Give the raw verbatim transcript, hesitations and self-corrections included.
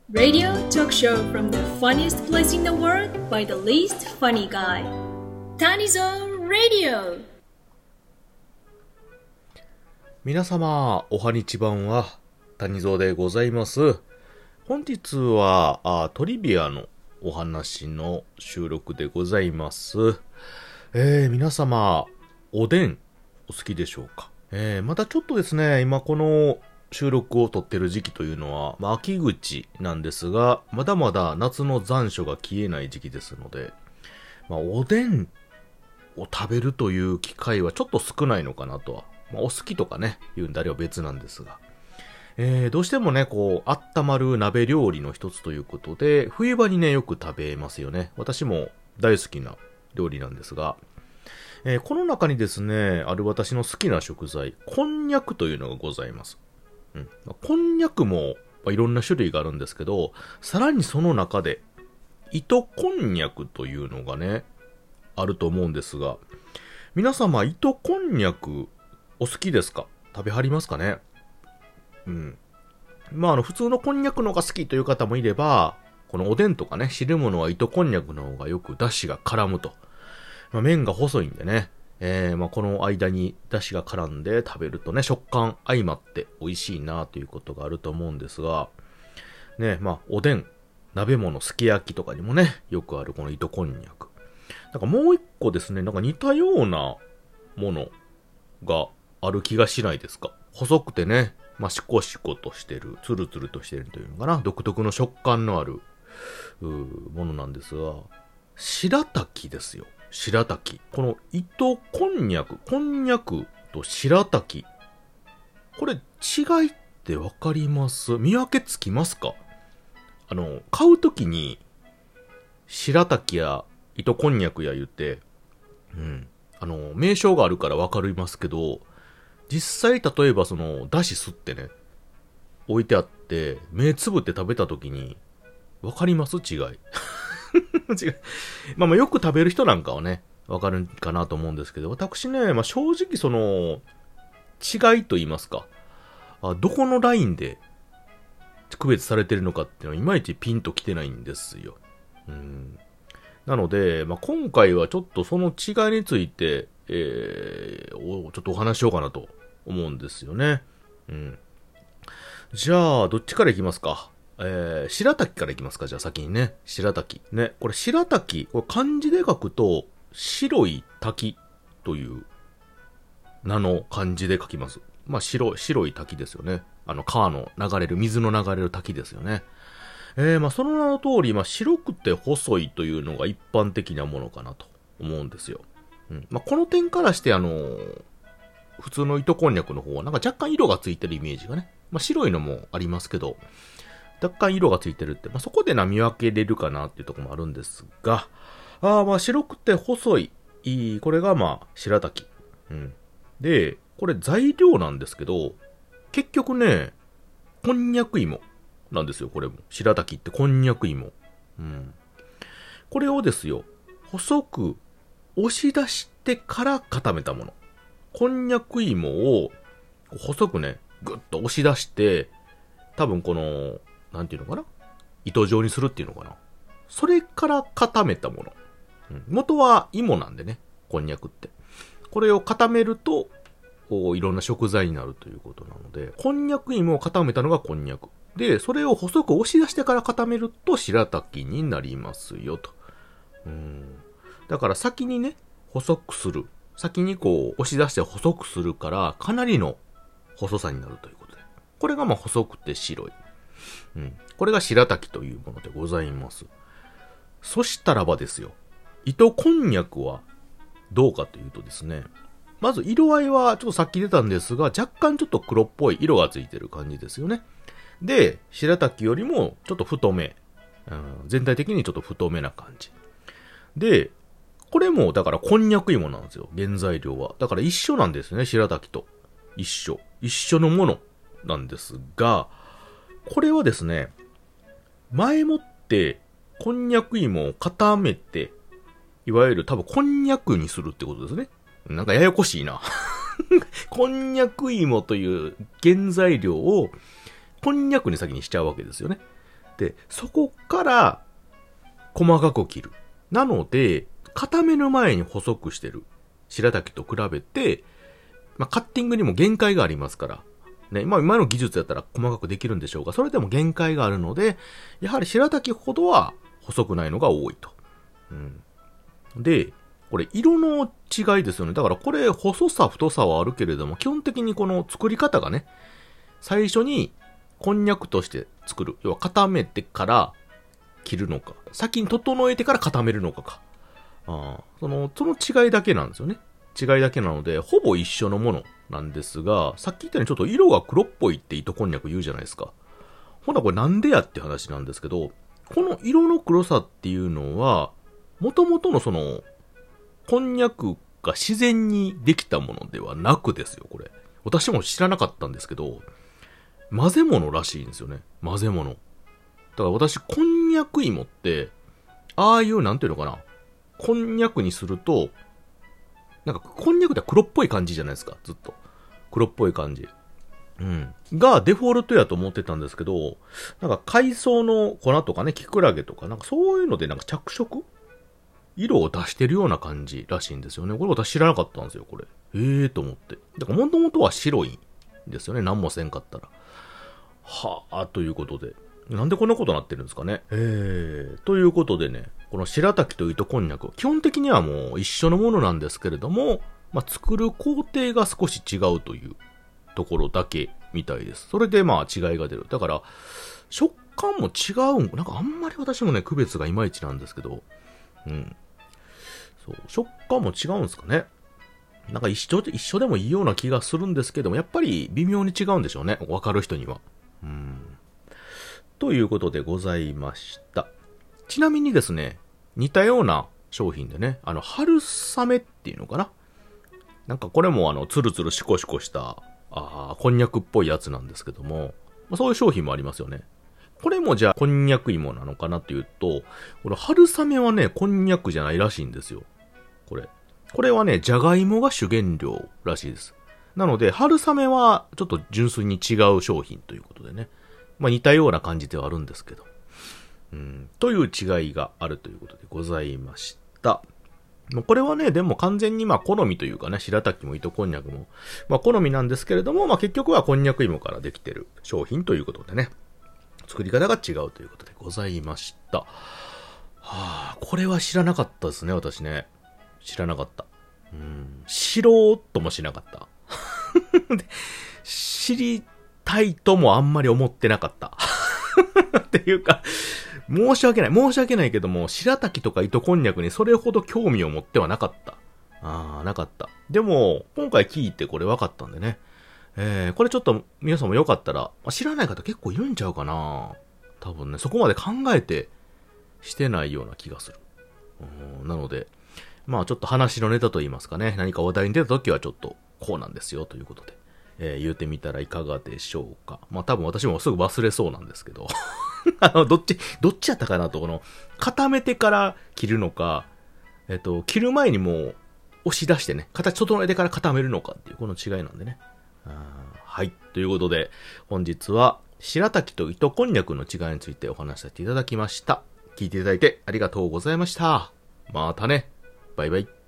Radio talk show from the funniest place in the world by the least funny guy. Tanizo Radio. 皆様、おはにちばんは、谷蔵でございます。本日はあトリビアのお話の収録でございます。えー、皆様、おでんお好きでしょうか？えー、またちょっとですね、今この収録を撮ってる時期というのは、まあ、秋口なんですが、まだまだ夏の残暑が消えない時期ですので、まあ、おでんを食べるという機会はちょっと少ないのかなとは。まあ、お好きとかね、言うんであれば別なんですが。えー、どうしてもね、こう、温まる鍋料理の一つということで、冬場にね、よく食べますよね。私も大好きな料理なんですが、えー、この中にですね、ある私の好きな食材、こんにゃくというのがございます。うん、こんにゃくも、まあ、いろんな種類があるんですけど、さらにその中で、糸こんにゃくというのがね、あると思うんですが、皆様、糸こんにゃくお好きですか？食べはりますかね？うん。まあ、あの、普通のこんにゃくの方が好きという方もいれば、このおでんとかね、汁物は糸こんにゃくの方がよく出汁が絡むと。まあ、麺が細いんでね、えー、まあ、この間に出汁が絡んで食べるとね、食感相まって美味しいなということがあると思うんですが、ね、まあ、おでん、鍋物、すき焼きとかにもね、よくあるこの糸こんにゃく。なんかもう一個ですね、なんか似たようなものがある気がしないですか？細くてね、まあ、シコシコとしてる、ツルツルとしてるというのかな、独特の食感のある、うーものなんですが、白滝ですよ。白滝。この糸こんにゃく、こんにゃくと白滝。これ違いってわかります？見分けつきますか？あの、買うときに、白滝や糸こんにゃくや言って、うん。あの、名称があるからわかりますけど、実際例えばその、だし吸ってね、置いてあって、目つぶって食べたときに、わかります？違い。違う。まあまあよく食べる人なんかはね、わかるかなと思うんですけど、私ね、まあ正直その、違いと言いますか、あどこのラインで区別されてるのかっていうのは、いまいちピンときてないんですよ。うん。なので、まあ今回はちょっとその違いについて、えー、おちょっとお話しようかなと思うんですよね。うん。じゃあ、どっちからいきますか？えー、白滝からいきますか？じゃあ先にね。白滝。ね。これ白滝。これ漢字で書くと、白い滝という名の漢字で書きます。まあ白、白い滝ですよね。あの川の流れる、水の流れる滝ですよね。えー、まあその名の通り、まあ白くて細いというのが一般的なものかなと思うんですよ。うん。まあこの点からしてあのー、普通の糸こんにゃくの方はなんか若干色がついてるイメージがね。まあ白いのもありますけど、若干色がついてるって、まあ、そこでな見分けれるかなっていうところもあるんですが、ああまあ白くて細い、いい、これがまあ白滝。うん。で、これ材料なんですけど、結局ね、こんにゃく芋なんですよ、これも。白滝ってこんにゃく芋。うん。これをですよ、細く押し出してから固めたもの。こんにゃく芋を細くね、ぐっと押し出して、多分この、なんていうのかな、糸状にするっていうのかな。それから固めたもの。うん、元は芋なんでね、こんにゃくって。これを固めると、いろんな食材になるということなので、こんにゃく芋を固めたのがこんにゃく。で、それを細く押し出してから固めると白滝になりますよと。うん。だから先にね、細くする。先にこう押し出して細くするから、かなりの細さになるということで。これがまあ細くて白い。うん。これが白滝というものでございます。そしたらばですよ。糸こんにゃくはどうかというとですね。まず色合いはちょっとさっき出たんですが、若干ちょっと黒っぽい色がついてる感じですよね。で、白滝よりもちょっと太め。うん、全体的にちょっと太めな感じ。で、これもだからこんにゃく芋なんですよ。原材料は。だから一緒なんですね。白滝と。一緒。一緒のものなんですが、これはですね、前もってこんにゃく芋を固めて、いわゆる多分こんにゃくにするってことですね。なんかややこしいな。こんにゃく芋という原材料をこんにゃくに先にしちゃうわけですよね。 で、そこから細かく切る。なので、固める前に細くしてる白滝と比べて、まあ、カッティングにも限界がありますから、ね、まあ今の技術やったら細かくできるんでしょうが、それでも限界があるので、やはり白滝ほどは細くないのが多いと。うん、で、これ色の違いですよね。だからこれ細さ太さはあるけれども、基本的にこの作り方がね、最初にこんにゃくとして作る。要は固めてから切るのか。先に整えてから固めるのかか。あその、その違いだけなんですよね。違いだけなので、ほぼ一緒のものなんですが、さっき言ったようにちょっと色が黒っぽいって糸こんにゃく言うじゃないですか。ほんならこれなんでやって話なんですけど、この色の黒さっていうのは、元々のその、こんにゃくが自然にできたものではなくですよ、これ。私も知らなかったんですけど、混ぜ物らしいんですよね。混ぜ物。だから私、こんにゃく芋って、ああいう、なんていうのかな。こんにゃくにすると、なんか、こんにゃくって黒っぽい感じじゃないですか、ずっと。黒っぽい感じ。うん。が、デフォルトやと思ってたんですけど、なんか、海藻の粉とかね、キクラゲとか、なんかそういうので、なんか着色色を出してるような感じらしいんですよね。これ私知らなかったんですよ、これ。ええーと思って。だから、もともとは白いんですよね、何もせんかったら。はぁ、ということで。なんでこんなことになってるんですかね。えー、ということでね、この白滝と糸こんにゃく、基本的にはもう一緒のものなんですけれども、まあ、作る工程が少し違うというところだけみたいです。それでまあ違いが出る。だから、食感も違うん、なんかあんまり私もね、区別がいまいちなんですけど、うん。そう、食感も違うんですかね。なんか一緒、一緒でもいいような気がするんですけども、やっぱり微妙に違うんでしょうね。わかる人には。うん。ということでございました。ちなみにですね、似たような商品でね、あの、春雨っていうのかな。なんかこれもあの、ツルツルシコシコした、ああ、こんにゃくっぽいやつなんですけども、そういう商品もありますよね。これもじゃあ、こんにゃく芋なのかなっていうと、この春雨はね、こんにゃくじゃないらしいんですよ。これ。これはね、じゃがいもが主原料らしいです。なので、春雨はちょっと純粋に違う商品ということでね。まあ似たような感じではあるんですけど。うん、という違いがあるということでございました。これはね、でも完全にまあ好みというかね、白滝も糸こんにゃくも、まあ好みなんですけれども、まあ結局はこんにゃく芋からできてる商品ということでね、作り方が違うということでございました。はあ、これは知らなかったですね、私ね。知らなかった。うん、知ろうともしなかった。知りたいともあんまり思ってなかった。っていうか、申し訳ない。申し訳ないけども、白滝とか糸こんにゃくにそれほど興味を持ってはなかった。ああ、なかった。でも、今回聞いてこれ分かったんでね。えー、これちょっと皆さんもよかったら、知らない方結構いるんちゃうかな。多分ね、そこまで考えてしてないような気がする。うん、なので、まあちょっと話のネタと言いますかね、何か話題に出た時はちょっとこうなんですよということで。えー、言うてみたらいかがでしょうか。まあ多分私もすぐ忘れそうなんですけど。あの、どっち、どっちやったかなと、この、固めてから切るのか、えっと、切る前にもう押し出してね、形整えてから固めるのかっていう、この違いなんでね。あはい。ということで、本日は、白滝と糸こんにゃくの違いについてお話しさせていただきました。聞いていただいてありがとうございました。またね。バイバイ。